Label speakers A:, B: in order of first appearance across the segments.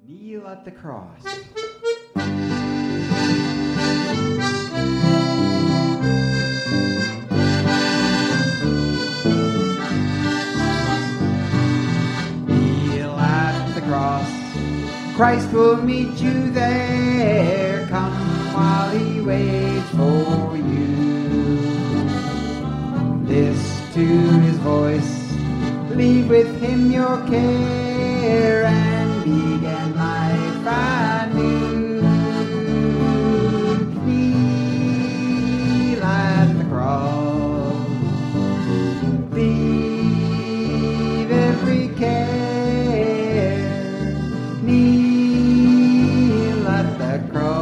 A: Kneel at the cross. Kneel at the cross. Christ will meet you there. Come while he waits for you. Listen to his voice. Leave with him your care and begin life anew. Kneel at the cross. Leave every care. Kneel at the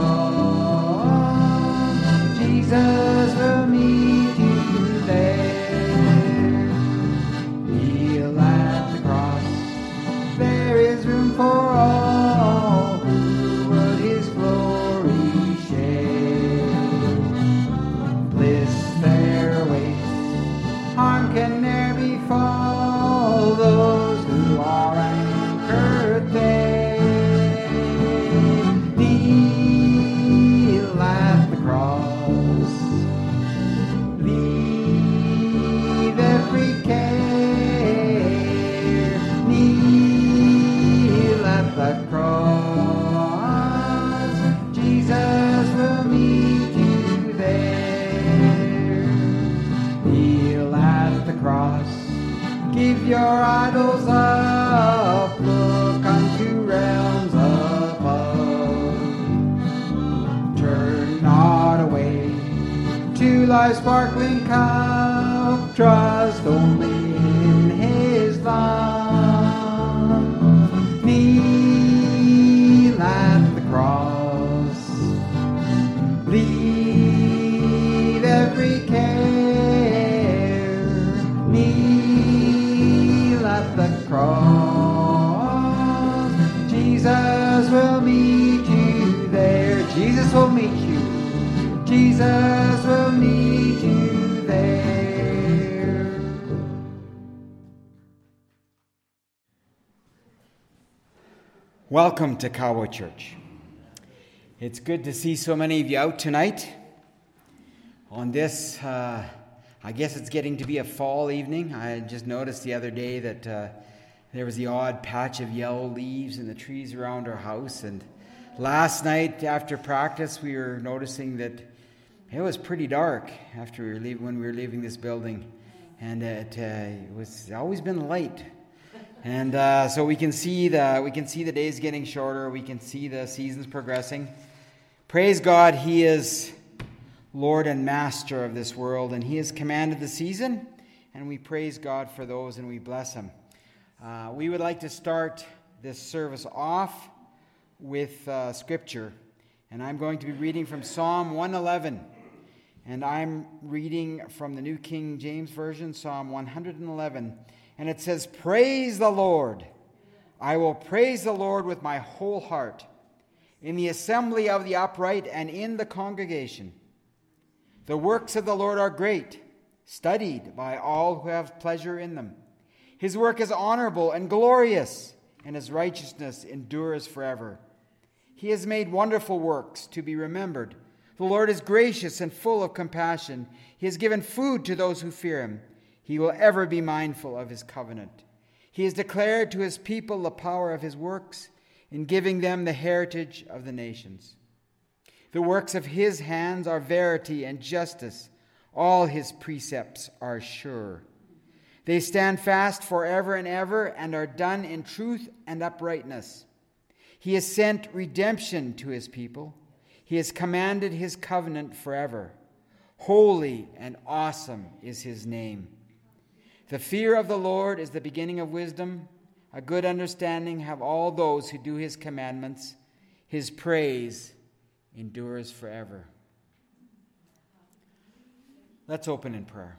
A: cross. Jesus will meet you there. Kneel at the cross. There is room for all who would his glory share. Bliss there awaits, harm can ne'er befall those who are anchored there. Kneel at the cross. Leave every care. Kneel at the cross. Jesus will meet you there. Kneel at the cross. Give your idols up. Look unto realms above. Turn not away to life's sparkling cup. Trust only in his love. Kneel at the cross. Leave every care. Kneel at the cross. Jesus will meet you there. Jesus will meet you. Jesus will meet you there. Welcome to Cowboy Church. It's good to see so many of you out tonight on this, I guess it's getting to be a fall evening. I just noticed the other day that there was the odd patch of yellow leaves in the trees around our house. And last night after practice, we were noticing that it was pretty dark after when we were leaving this building. And it was always been light. And so we can see the days getting shorter. We can see the seasons progressing. Praise God, he is Lord and Master of this world, and he has commanded the season, and we praise God for those, and we bless him. We would like to start this service off with Scripture, and I'm going to be reading from Psalm 111, and I'm reading from the New King James Version, Psalm 111, and it says, "Praise the Lord. I will praise the Lord with my whole heart, in the assembly of the upright and in the congregation. The works of the Lord are great, studied by all who have pleasure in them. His work is honorable and glorious, and his righteousness endures forever. He has made wonderful works to be remembered. The Lord is gracious and full of compassion. He has given food to those who fear him. He will ever be mindful of his covenant. He has declared to his people the power of his works, in giving them the heritage of the nations. The works of his hands are verity and justice. All his precepts are sure. They stand fast forever and ever, and are done in truth and uprightness. He has sent redemption to his people. He has commanded his covenant forever. Holy and awesome is his name. The fear of the Lord is the beginning of wisdom. A good understanding have all those who do his commandments. His praise endures forever." Let's open in prayer.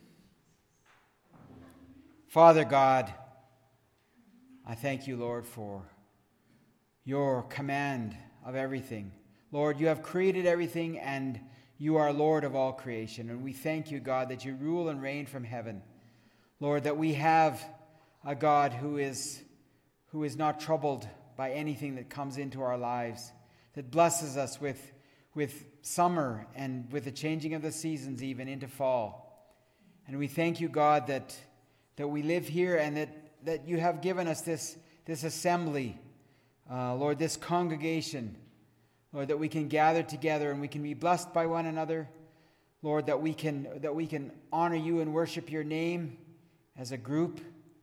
A: Father God, I thank you, Lord, for your command of everything. Lord, you have created everything, and you are Lord of all creation. And we thank you, God, that you rule and reign from heaven. Lord, that we have a God who is not troubled by anything that comes into our lives, that blesses us with summer and with the changing of the seasons even into fall. And we thank you, God, that we live here and that you have given us this assembly, Lord, this congregation, Lord, that we can gather together and we can be blessed by one another, Lord, that we can honor you and worship your name as a group.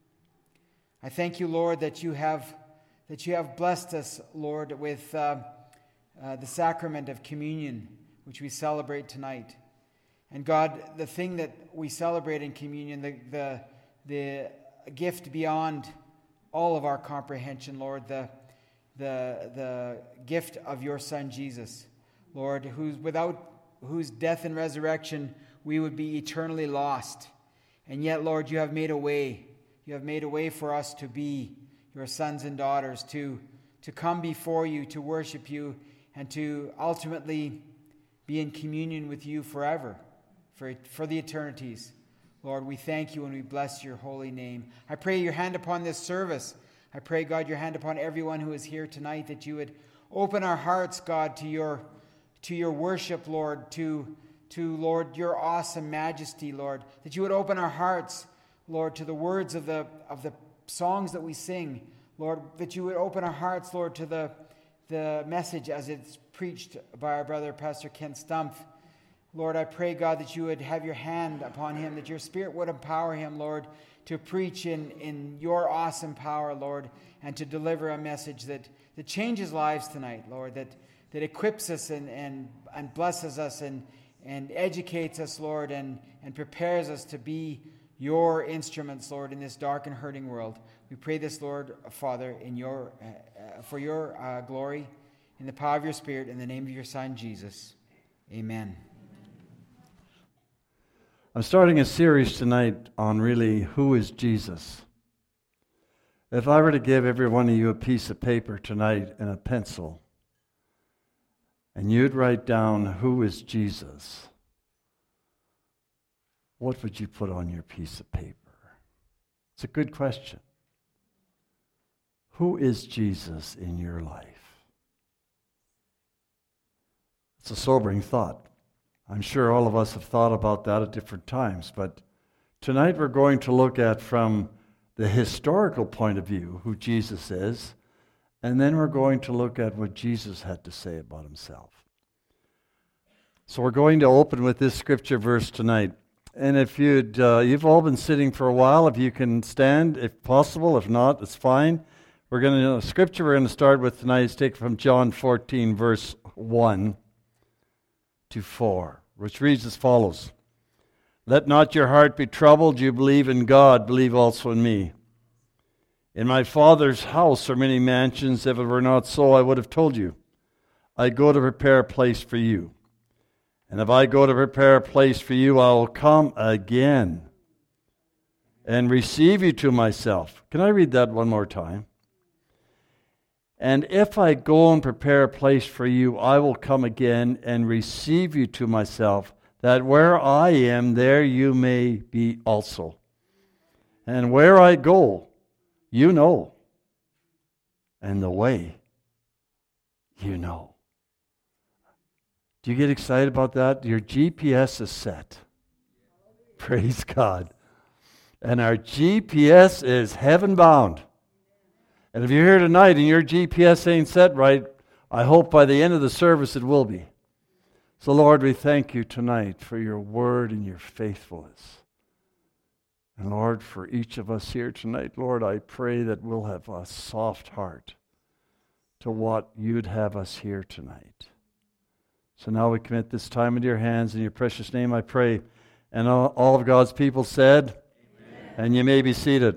A: I thank you, Lord, that you have blessed us, Lord, with the sacrament of communion, which we celebrate tonight. And God, the thing that we celebrate in communion, the gift beyond all of our comprehension, Lord, the gift of your Son Jesus, Lord, whose death and resurrection we would be eternally lost. And yet, Lord, you have made a way. You have made a way for us to be your sons and daughters, to come before you, to worship you, and to ultimately be in communion with you forever, for the eternities. Lord, we thank you and we bless your holy name. I pray your hand upon this service. I pray, God, your hand upon everyone who is here tonight, that you would open our hearts, God, to your worship, Lord, to Lord, your awesome majesty, Lord, that you would open our hearts, Lord, to the words of the songs that we sing, Lord, that you would open our hearts, Lord, to the message as it's preached by our brother, Pastor Ken Stumpf. Lord, I pray, God, that you would have your hand upon him, that your Spirit would empower him, Lord, to preach in your awesome power, Lord, and to deliver a message that changes lives tonight, Lord, that equips us and blesses us and educates us, Lord, and prepares us to be your instruments, Lord, in this dark and hurting world. We pray this, Lord, Father, for your glory, in the power of your Spirit, in the name of your Son, Jesus. Amen.
B: I'm starting a series tonight on really who is Jesus. If I were to give every one of you a piece of paper tonight and a pencil, and you'd write down who is Jesus, what would you put on your piece of paper? It's a good question. Who is Jesus in your life? It's a sobering thought. I'm sure all of us have thought about that at different times, but tonight we're going to look at from the historical point of view who Jesus is, and then we're going to look at what Jesus had to say about himself. So we're going to open with this scripture verse tonight. And if you've all been sitting for a while, if you can stand, if possible. If not, it's fine. The scripture we're going to start with tonight is taken from John 14, verse 1 to 4, which reads as follows. Let not your heart be troubled. You believe in God, believe also in me. In my Father's house are many mansions. If it were not so, I would have told you. I go to prepare a place for you. And if I go to prepare a place for you, I will come again and receive you to myself. Can I read that one more time? And if I go and prepare a place for you, I will come again and receive you to myself, that where I am, there you may be also. And where I go, you know, and the way, you know. Do you get excited about that? Your GPS is set. Praise God. And our GPS is heaven bound. And if you're here tonight and your GPS ain't set right, I hope by the end of the service it will be. So Lord, we thank you tonight for your word and your faithfulness. And Lord, for each of us here tonight, Lord, I pray that we'll have a soft heart to what you'd have us hear tonight. So now we commit this time into your hands. In your precious name I pray. And all of God's people said, amen. And you may be seated.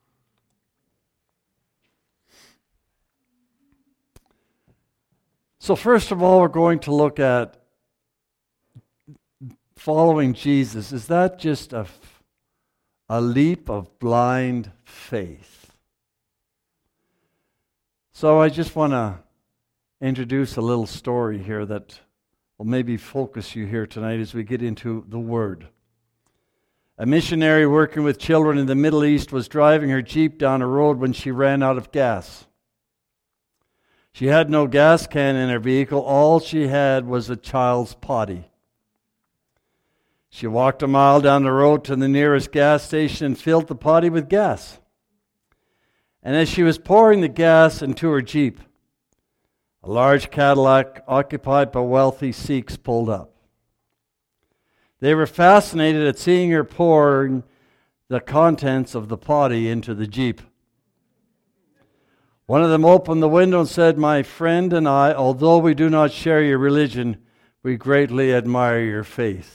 B: So first of all, we're going to look at following Jesus. Is that just a leap of blind faith? So I just want to introduce a little story here that will maybe focus you here tonight as we get into the Word. A missionary working with children in the Middle East was driving her Jeep down a road when she ran out of gas. She had no gas can in her vehicle. All she had was a child's potty. She walked a mile down the road to the nearest gas station and filled the potty with gas. And as she was pouring the gas into her Jeep, a large Cadillac occupied by wealthy Sikhs pulled up. They were fascinated at seeing her pouring the contents of the potty into the Jeep. One of them opened the window and said, "My friend and I, although we do not share your religion, we greatly admire your faith."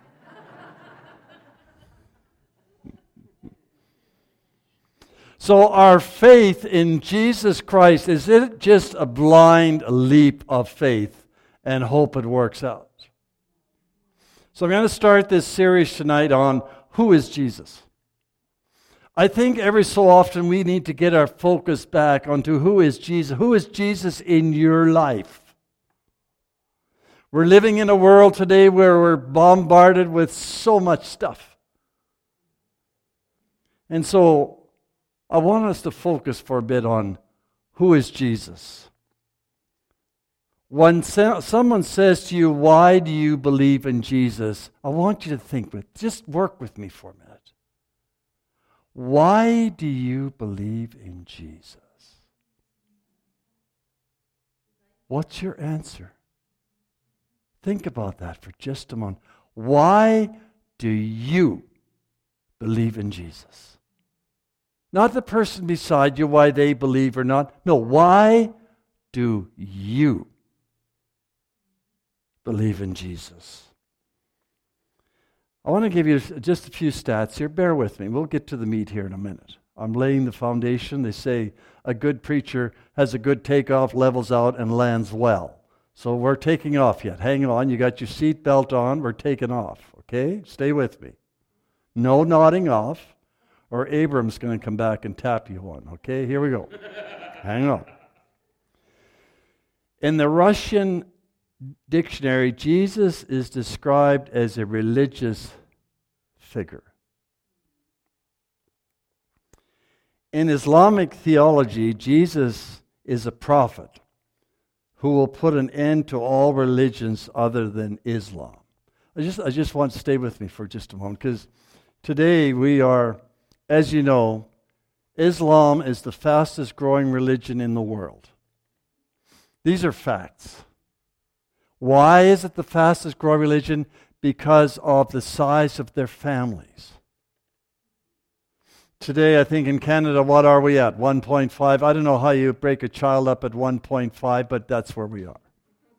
B: So our faith in Jesus Christ, is it just a blind leap of faith and hope it works out? So I'm going to start this series tonight on who is Jesus. I think every so often we need to get our focus back onto who is Jesus. Who is Jesus in your life? We're living in a world today where we're bombarded with so much stuff. And so I want us to focus for a bit on who is Jesus. When someone says to you, "Why do you believe in Jesus?" I want you to just work with me for a minute. Why do you believe in Jesus? What's your answer? Think about that for just a moment. Why do you believe in Jesus? Not the person beside you, why they believe or not. No, why do you believe in Jesus? I want to give you just a few stats here. Bear with me. We'll get to the meat here in a minute. I'm laying the foundation. They say a good preacher has a good takeoff, levels out, and lands well. So we're taking off yet. Hang on. You got your seat belt on. We're taking off. Okay? Stay with me. No nodding off, or Abram's going to come back and tap you one. Okay? Here we go. Hang on. In the Russian dictionary, Jesus is described as a religious figure. In Islamic theology, Jesus is a prophet who will put an end to all religions other than Islam. I just want to stay with me for just a moment, because today we are, as you know, Islam is the fastest growing religion in the world. These are facts. Why is it the fastest growing religion? Because of the size of their families. Today, I think in Canada, what are we at? 1.5. I don't know how you break a child up at 1.5, but that's where we are.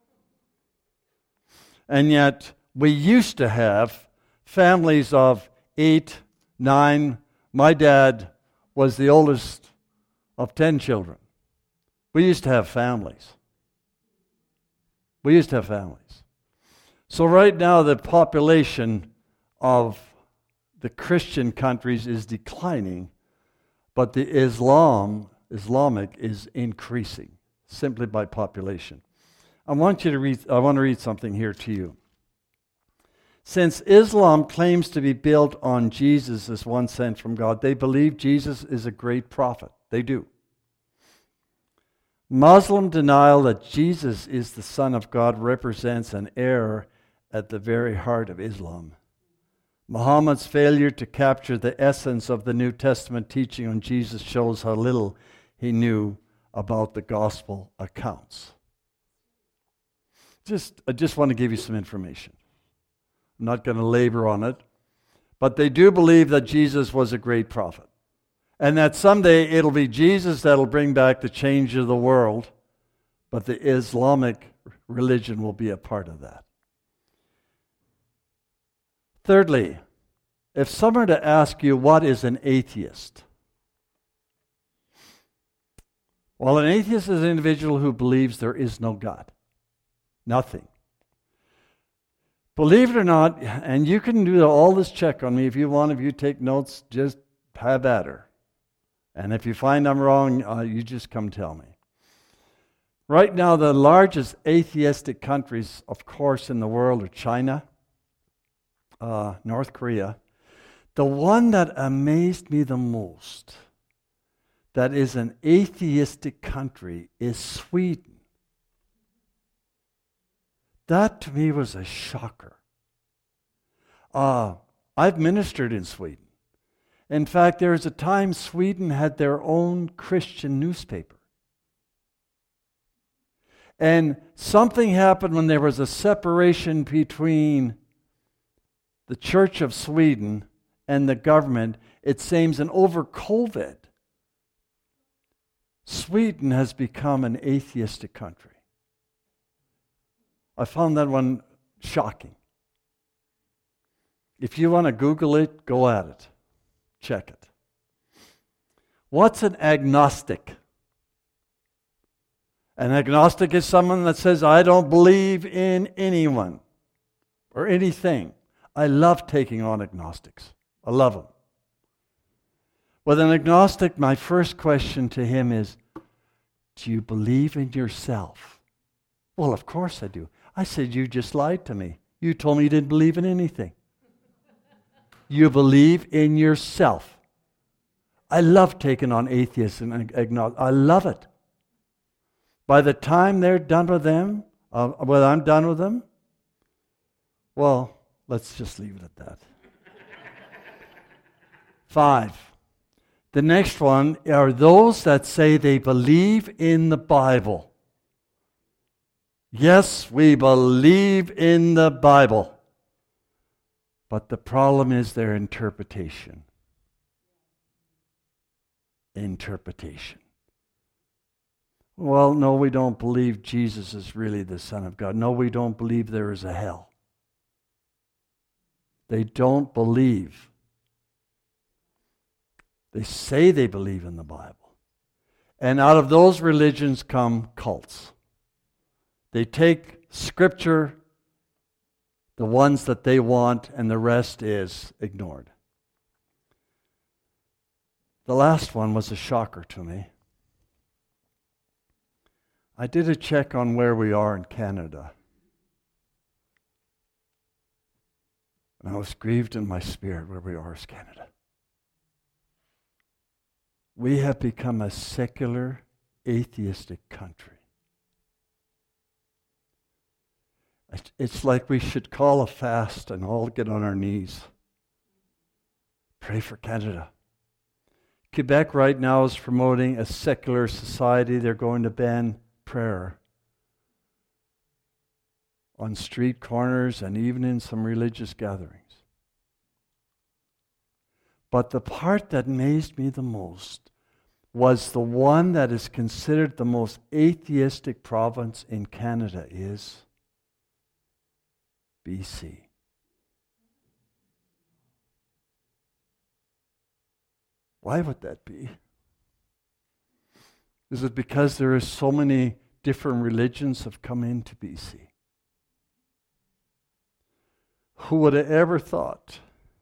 B: And yet, we used to have families of 8, 9. My dad was the oldest of 10 children. We used to have families. So right now the population of the Christian countries is declining, but the Islamic is increasing simply by population. I want to read something here to you. Since Islam claims to be built on Jesus as one sent from God, they believe Jesus is a great prophet. They do. Muslim denial that Jesus is the Son of God represents an error at the very heart of Islam. Muhammad's failure to capture the essence of the New Testament teaching on Jesus shows how little he knew about the gospel accounts. I just want to give you some information. I'm not going to labor on it, but they do believe that Jesus was a great prophet, and that someday it'll be Jesus that'll bring back the change of the world, but the Islamic religion will be a part of that. Thirdly, if someone were to ask you, what is an atheist? Well, an atheist is an individual who believes there is no God. Nothing. Believe it or not, and you can do all this check on me if you want. If you take notes, just have at her. And if you find I'm wrong, you just come tell me. Right now, the largest atheistic countries, of course, in the world are China, North Korea. The one that amazed me the most, that is an atheistic country is Sweden. That to me was a shocker. I've ministered in Sweden. In fact, there was a time Sweden had their own Christian newspaper. And something happened when there was a separation between the Church of Sweden and the government, it seems, and over COVID, Sweden has become an atheistic country. I found that one shocking. If you want to Google it, go at it. Check it. What's an agnostic? An agnostic is someone that says, I don't believe in anyone or anything. I love taking on agnostics. I love them. With an agnostic, my first question to him is, do you believe in yourself? Well, of course I do. I said, you just lied to me. You told me you didn't believe in anything. You believe in yourself. I love taking on atheists and agnostics. I love it. By the time they're done with them, I'm done with them, well, let's just leave it at that. 5. The next one are those that say they believe in the Bible. Yes, we believe in the Bible. But the problem is their interpretation. Interpretation. Well, no, we don't believe Jesus is really the Son of God. No, we don't believe there is a hell. They don't believe. They say they believe in the Bible. And out of those religions come cults. They take Scripture, the ones that they want, and the rest is ignored. The last one was a shocker to me. I did a check on where we are in Canada. And I was grieved in my spirit where we are as Canada. We have become a secular, atheistic country. It's like we should call a fast and all get on our knees. Pray for Canada. Quebec right now is promoting a secular society. They're going to ban prayer on street corners and even in some religious gatherings. But the part that amazed me the most was the one that is considered the most atheistic province in Canada is BC. Why would that be? Is it because there are so many different religions have come into BC? Who would have ever thought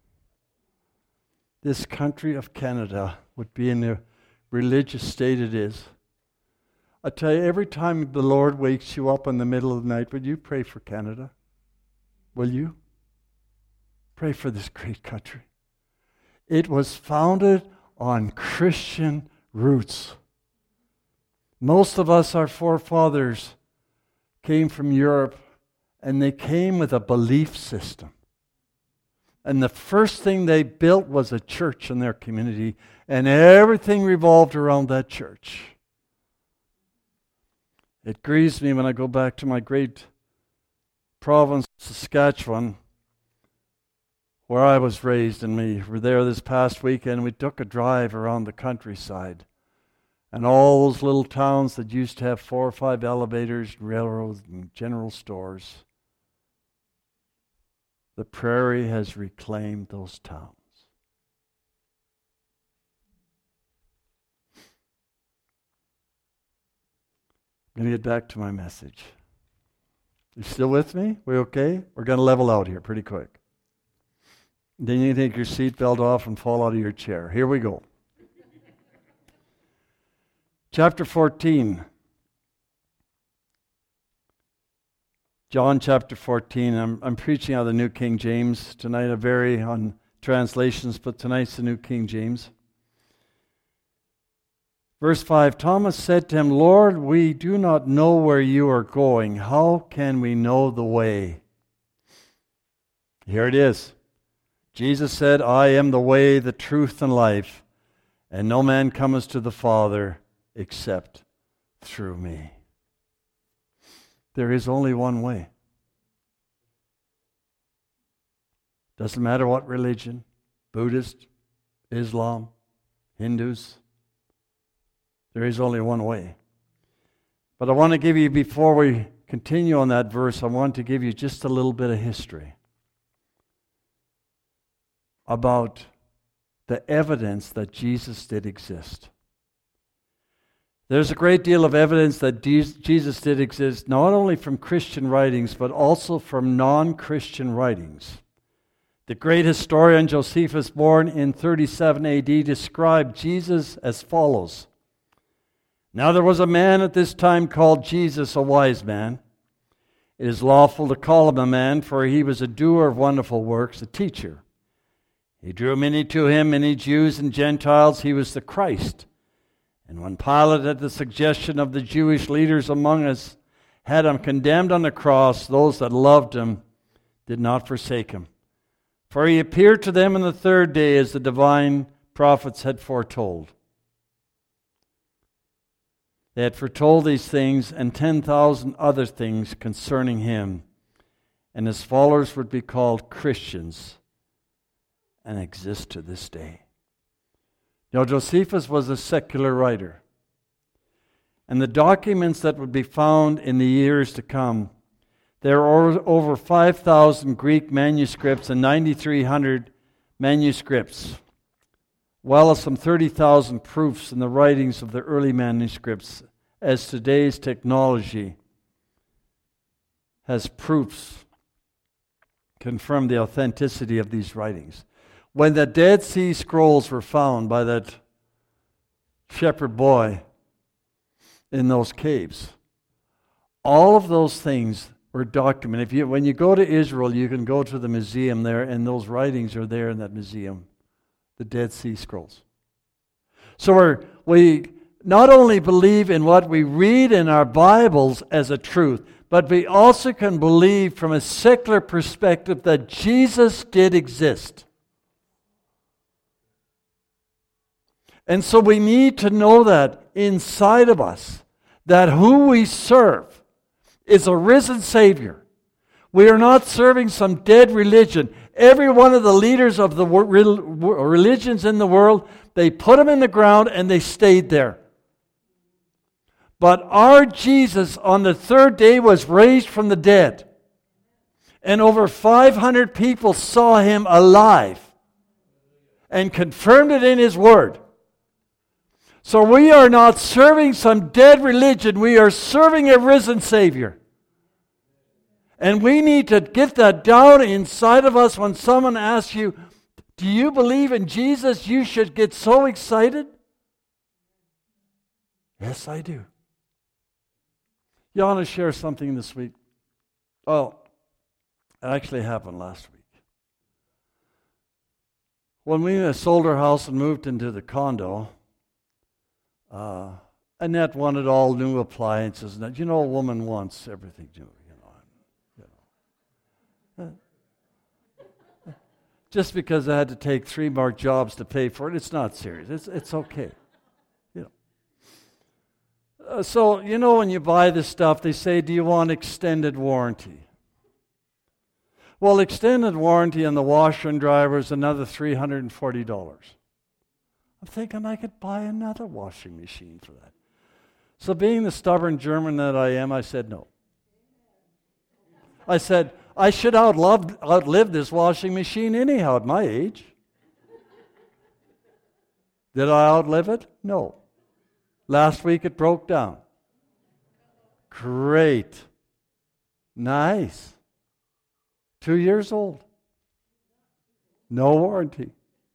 B: this country of Canada would be in the religious state it is? I tell you, every time the Lord wakes you up in the middle of the night, would you pray for Canada? Will you? Pray for this great country. It was founded on Christian roots. Most of us, our forefathers, came from Europe, and they came with a belief system. And the first thing they built was a church in their community, and everything revolved around that church. It grieves me when I go back to my great province, Saskatchewan, where I was raised, and we were there this past weekend. We took a drive around the countryside, and all those little towns that used to have 4 or 5 elevators, railroads, and general stores. The prairie has reclaimed those towns. I'm going to get back to my message. You still with me? We okay? We're going to level out here pretty quick. Then you take your seatbelt off and fall out of your chair. Here we go. Chapter 14. John chapter 14. I'm preaching out of the New King James tonight. I vary on translations, but tonight's the New King James. Verse 5, Thomas said to him, Lord, we do not know where you are going. How can we know the way? Here it is. Jesus said, I am the way, the truth, and life, and no man cometh to the Father except through me. There is only one way. Doesn't matter what religion, Buddhist, Islam, Hindus, there is only one way. But I want to give you, before we continue on that verse, I want to give you just a little bit of history about the evidence that Jesus did exist. There's a great deal of evidence that Jesus did exist, not only from Christian writings, but also from non-Christian writings. The great historian Josephus, born in 37 AD, described Jesus as follows. Now there was a man at this time called Jesus, a wise man. It is lawful to call him a man, for he was a doer of wonderful works, a teacher. He drew many to him, many Jews and Gentiles. He was the Christ. And when Pilate, at the suggestion of the Jewish leaders among us, had him condemned on the cross, those that loved him did not forsake him. For he appeared to them on the third day, as the divine prophets had foretold. They had foretold these things and 10,000 other things concerning him, and his followers would be called Christians and exist to this day. Now, Josephus was a secular writer, and the documents that would be found in the years to come, there are over 5,000 Greek manuscripts and 9,300 manuscripts, well as some 30,000 proofs in the writings of the early manuscripts, as today's technology has proofs confirm the authenticity of these writings. When the Dead Sea Scrolls were found by that shepherd boy in those caves, all of those things were documented. When you go to Israel, you can go to the museum there, and those writings are there in that museum. The Dead Sea Scrolls. So we not only believe in what we read in our Bibles as a truth, but we also can believe from a secular perspective that Jesus did exist. And so we need to know that inside of us, that who we serve is a risen Savior. We are not serving some dead religion. Every one of the leaders of the religions in the world, they put them in the ground and they stayed there. But our Jesus on the third day was raised from the dead. And over 500 people saw him alive and confirmed it in his word. So we are not serving some dead religion. We are serving a risen Savior. And we need to get that down inside of us. When someone asks you, do you believe in Jesus? You should get so excited. Yes, I do. You want to share something this week? Well, it actually happened last week. When we sold our house and moved into the condo, Annette wanted all new appliances. And you know, a woman wants everything new. Just because I had to take 3 more jobs to pay for it, it's not serious. It's okay. So, when you buy this stuff, they say, do you want extended warranty? Well, extended warranty on the washer and dryer is another $340. I'm thinking I could buy another washing machine for that. So being the stubborn German that I am, I said no. I said, I should outlive this washing machine anyhow at my age. Did I outlive it? No. Last week it broke down. Great. Nice. 2 years old. No warranty.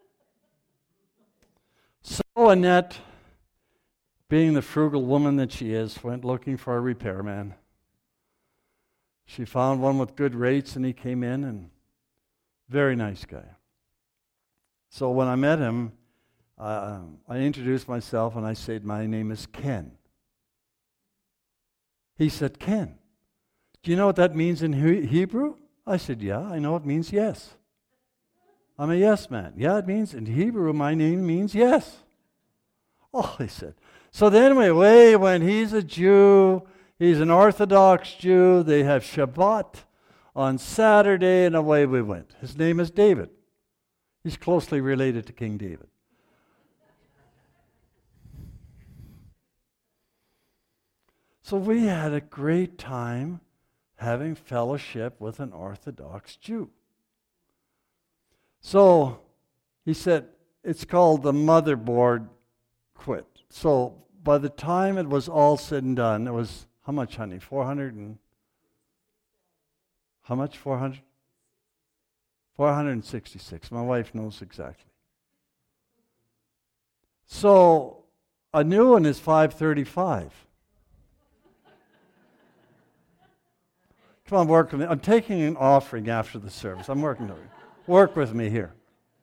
B: So Annette, being the frugal woman that she is, went looking for a repairman. She found one with good rates, and he came in, and very nice guy. So when I met him, I introduced myself and I said, my name is Ken. He said, Ken, do you know what that means in Hebrew? I said, yeah, I know it means yes. I'm a yes man. Yeah, it means in Hebrew, my name means yes. Oh, he said. So then away when he's a Jew, he's an Orthodox Jew, they have Shabbat on Saturday, and away we went. His name is David. He's closely related to King David. So we had a great time having fellowship with an Orthodox Jew. So he said, it's called the motherboard quit. So by the time it was all said and done, it was, how much, honey? 400 and... How much? 400? 466. My wife knows exactly. So a new one is 535. Come on, work with me. I'm taking an offering after the service. I'm working with you. Work with me here.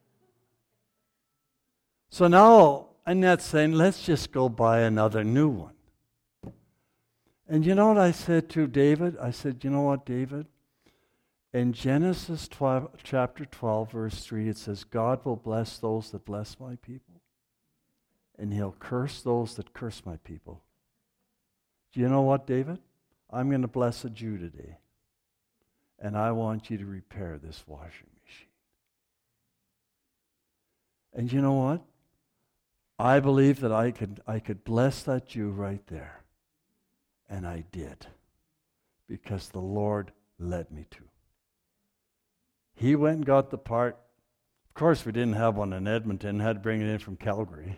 B: So now Annette's saying, let's just go buy another new one. And you know what I said to David? I said, you know what, David? In Genesis 12, chapter 12, verse 3, it says, God will bless those that bless my people, and he'll curse those that curse my people. Do you know what, David? I'm going to bless a Jew today, and I want you to repair this washing machine. And you know what? I believe that I could bless that Jew right there. And I did, because the Lord led me to. He went and got the part. Of course, we didn't have one in Edmonton, had to bring it in from Calgary.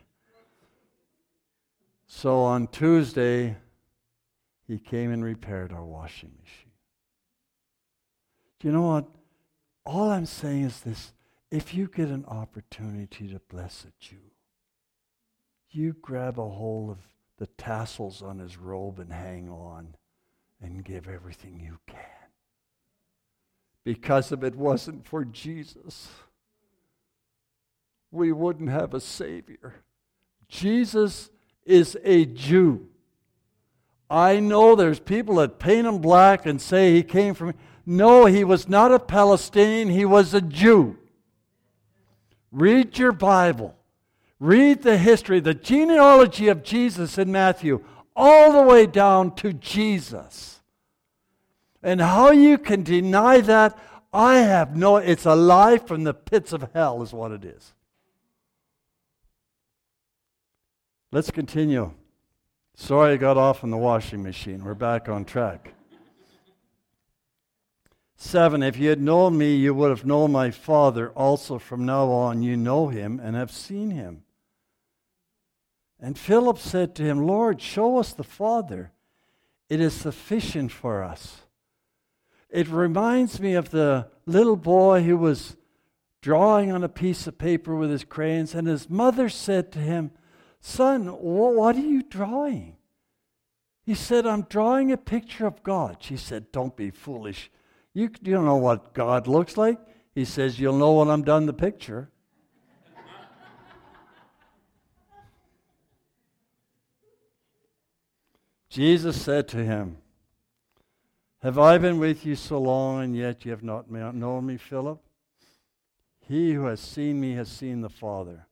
B: So on Tuesday, he came and repaired our washing machine. Do you know what? All I'm saying is this. If you get an opportunity to bless a Jew, you grab a hold of the tassels on his robe and hang on and give everything you can. Because if it wasn't for Jesus, we wouldn't have a Savior. Jesus is a Jew. I know there's people that paint him black and say he came from... No, he was not a Palestinian, he was a Jew. Read your Bible. Read the history, the genealogy of Jesus in Matthew, all the way down to Jesus. And how you can deny that, I have no... It's a lie from the pits of hell is what it is. Let's continue. Sorry I got off on the washing machine. We're back on track. 7, if you had known me, you would have known my Father. Also from now on you know him and have seen him. And Philip said to him, Lord, show us the Father. It is sufficient for us. It reminds me of the little boy who was drawing on a piece of paper with his crayons, and his mother said to him, Son, what are you drawing? He said, I'm drawing a picture of God. She said, don't be foolish. You don't know what God looks like. He says, you'll know when I'm done the picture. Jesus said to him, have I been with you so long, and yet you have not known me, Philip? He who has seen me has seen the Father.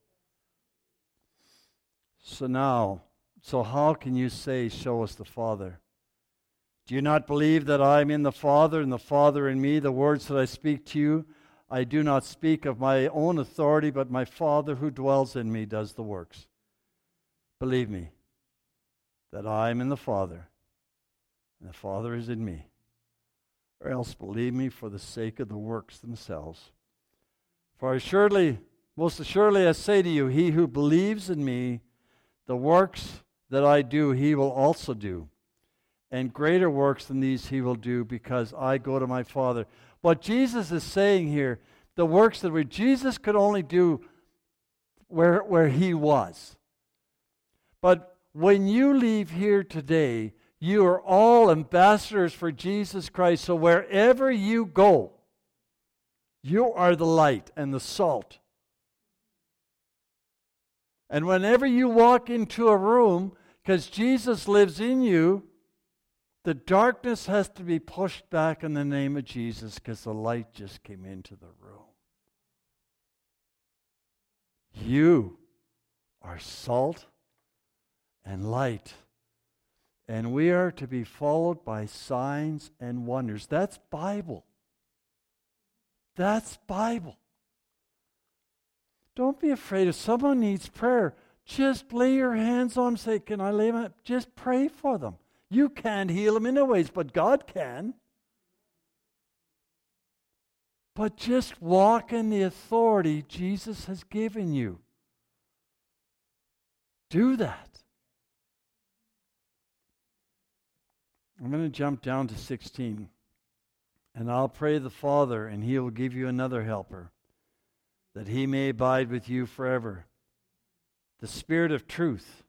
B: So how can you say, show us the Father? Do you not believe that I am in the Father, and the Father in me? The words that I speak to you, I do not speak of my own authority, but my Father who dwells in me does the works. Believe me, that I am in the Father, and the Father is in me. Or else believe me for the sake of the works themselves. For most assuredly I say to you, he who believes in me, the works that I do, he will also do. And greater works than these he will do, because I go to my Father. What Jesus is saying here, the works that Jesus could only do where he was. But when you leave here today, you are all ambassadors for Jesus Christ. So wherever you go, you are the light and the salt. And whenever you walk into a room, because Jesus lives in you, the darkness has to be pushed back in the name of Jesus because the light just came into the room. You are salt and light. And we are to be followed by signs and wonders. That's Bible. That's Bible. Don't be afraid. If someone needs prayer, just lay your hands on them. Say, can I lay my... Just pray for them. You can't heal them anyways, but God can. But just walk in the authority Jesus has given you. Do that. I'm going to jump down to 16. And I'll pray the Father, and He will give you another helper, that He may abide with you forever. The Spirit of truth,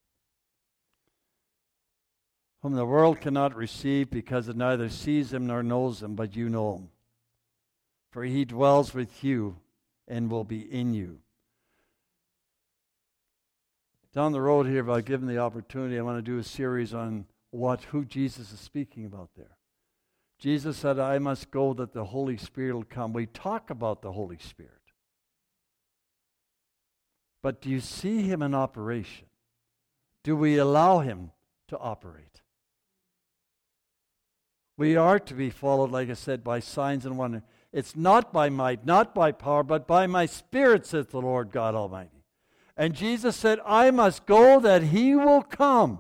B: whom the world cannot receive because it neither sees Him nor knows Him, but you know Him. For He dwells with you and will be in you. Down the road here, if I give Him the opportunity, I want to do a series on who Jesus is speaking about there. Jesus said, I must go that the Holy Spirit will come. We talk about the Holy Spirit. But do you see Him in operation? Do we allow Him to operate? We are to be followed, like I said, by signs and wonders. It's not by might, not by power, but by my Spirit, says the Lord God Almighty. And Jesus said, I must go that He will come.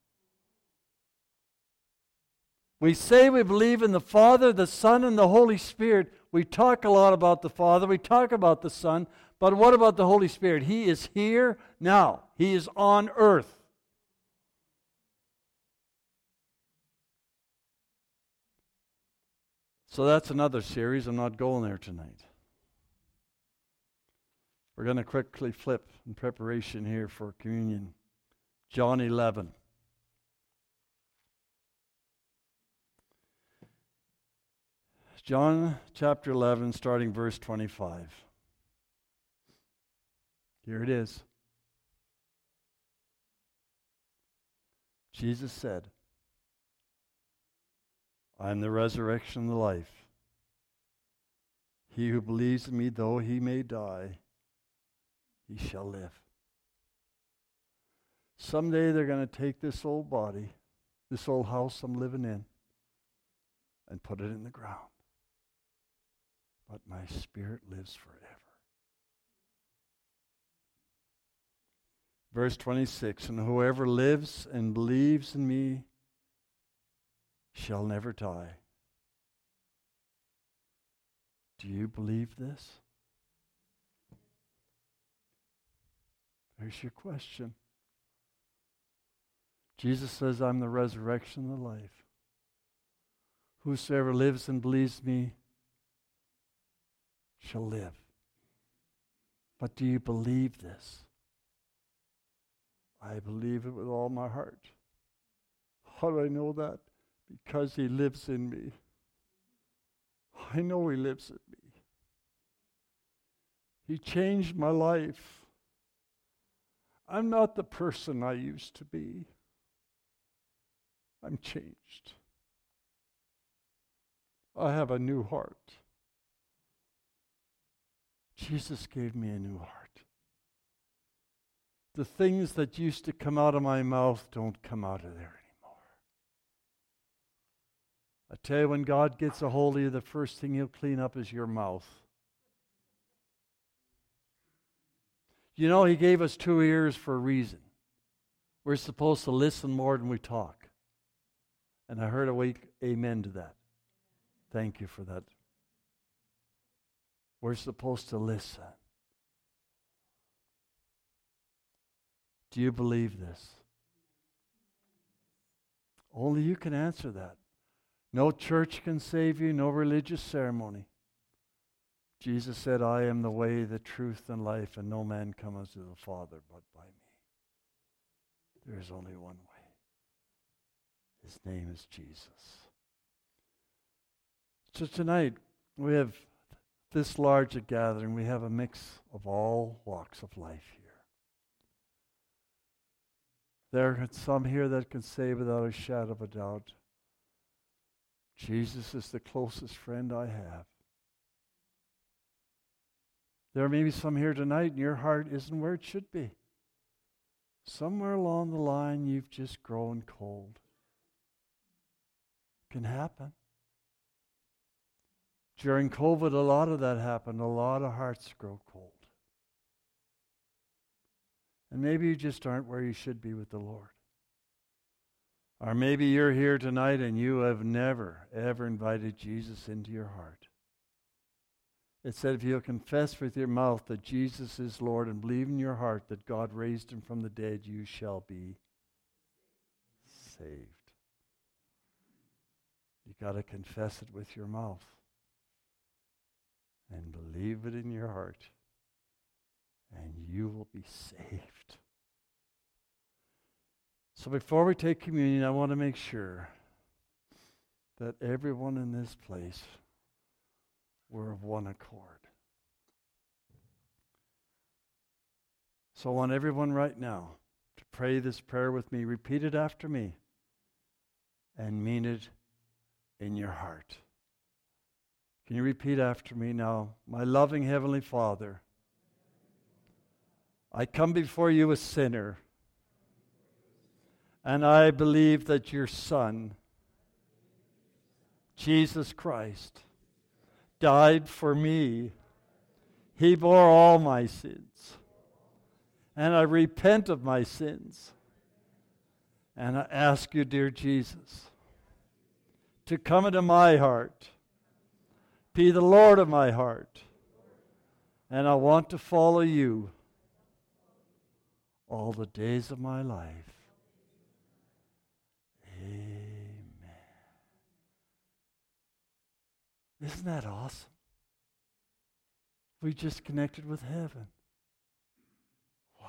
B: We say we believe in the Father, the Son, and the Holy Spirit. We talk a lot about the Father. We talk about the Son. But what about the Holy Spirit? He is here now. He is on earth. So that's another series. I'm not going there tonight. We're going to quickly flip in preparation here for communion. John 11. John chapter 11, starting verse 25. Here it is. Jesus said, I am the resurrection and the life. He who believes in me, though he may die, he shall live. Someday they're going to take this old body, this old house I'm living in, and put it in the ground. But my spirit lives forever. Verse 26, and whoever lives and believes in me shall never die. Do you believe this? There's your question. Jesus says, I'm the resurrection and the life. Whosoever lives and believes me shall live. But do you believe this? I believe it with all my heart. How do I know that? Because He lives in me. I know He lives in me. He changed my life. I'm not the person I used to be. I'm changed. I have a new heart. Jesus gave me a new heart. The things that used to come out of my mouth don't come out of there anymore. I tell you, when God gets a hold of you, the first thing He'll clean up is your mouth. You know, He gave us 2 ears for a reason. We're supposed to listen more than we talk. And I heard a weak amen to that. Thank you for that. We're supposed to listen. Do you believe this? Only you can answer that. No church can save you, no religious ceremony. Jesus said, I am the way, the truth, and life, and no man cometh to the Father but by me. There is only one way. His name is Jesus. So tonight, we have this large a gathering. We have a mix of all walks of life here. There are some here that can say without a shadow of a doubt, Jesus is the closest friend I have. There may be some here tonight and your heart isn't where it should be. Somewhere along the line you've just grown cold. It can happen. During COVID, a lot of that happened. A lot of hearts grow cold. And maybe you just aren't where you should be with the Lord. Or maybe you're here tonight and you have never, ever invited Jesus into your heart. It said if you'll confess with your mouth that Jesus is Lord and believe in your heart that God raised him from the dead, you shall be saved. You got to confess it with your mouth and believe it in your heart, and you will be saved. So before we take communion, I want to make sure that everyone in this place were of one accord. So I want everyone right now to pray this prayer with me. Repeat it after me and mean it in your heart. Can you repeat after me now? My loving Heavenly Father, I come before you a sinner, and I believe that your Son, Jesus Christ, died for me. He bore all my sins. And I repent of my sins. And I ask you, dear Jesus, to come into my heart, be the Lord of my heart. And I want to follow you all the days of my life. Isn't that awesome? We just connected with heaven. Wow.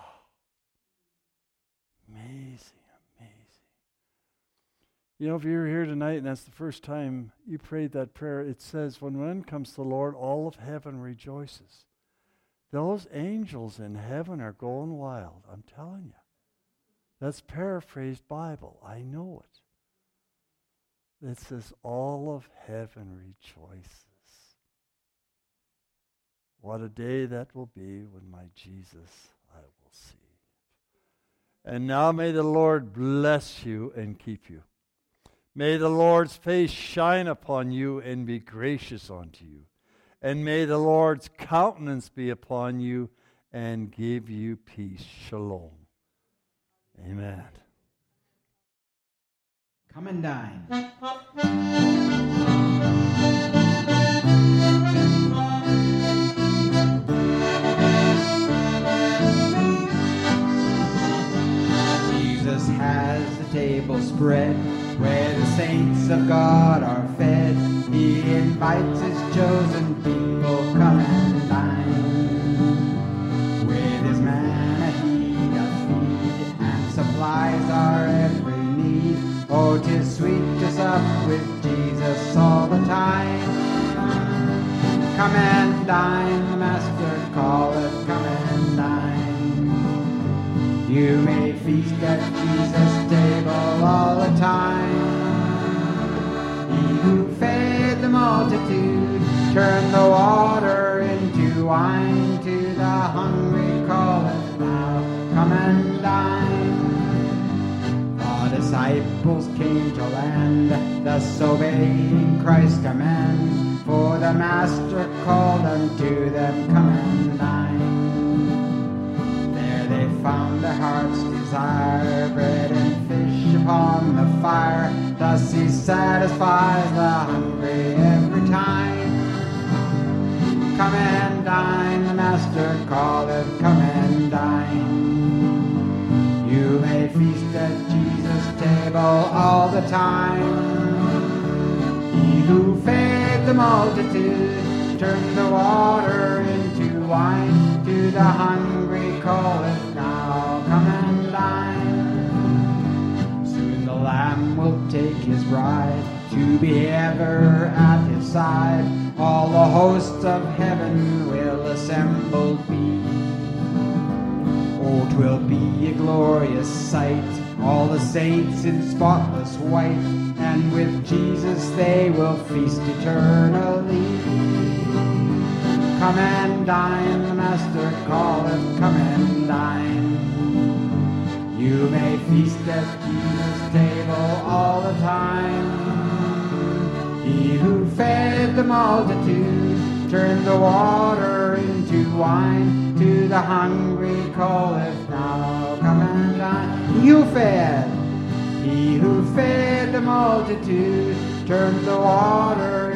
B: Amazing, amazing. You know, if you're here tonight and that's the first time you prayed that prayer, it says, when one comes to the Lord, all of heaven rejoices. Those angels in heaven are going wild, I'm telling you. That's paraphrased Bible. I know it. It says, all of heaven rejoices. What a day that will be when my Jesus I will see. And now may the Lord bless you and keep you. May the Lord's face shine upon you and be gracious unto you. And may the Lord's countenance be upon you and give you peace. Shalom. Amen.
A: Come and dine. Jesus has the table spread where the saints of God are fed. He invites his chosen people, come and dine. With his manna he doth feed and supplies our every need. Oh, 'tis sweet to sup with Jesus all the time. Come and dine, the Master calleth, come and dine. You may feast at Jesus' table all the time. He who fed the multitude turned the water into wine. To the hungry calleth now, come and dine. Disciples came to land, thus obeying Christ's command. For the Master called unto them, come and dine. There they found their heart's desire, bread and fish upon the fire. Thus he satisfies the hungry every time. Come and dine, the Master calleth, come and dine. You may feast at Jesus' table all the time. He who fed the multitude turned the water into wine. To the hungry calleth now, come and dine. Soon the Lamb will take his bride to be ever at his side. All the hosts of heaven will assembled be. Oh, 'twill be a glorious sight all the saints in spotless white, and with Jesus they will feast eternally. Come and dine, the Master calleth, come and dine. You may feast at Jesus' table all the time. He who fed the multitude turned the water into wine. To the hungry calleth, now come and dine. He who fed the multitude turned the water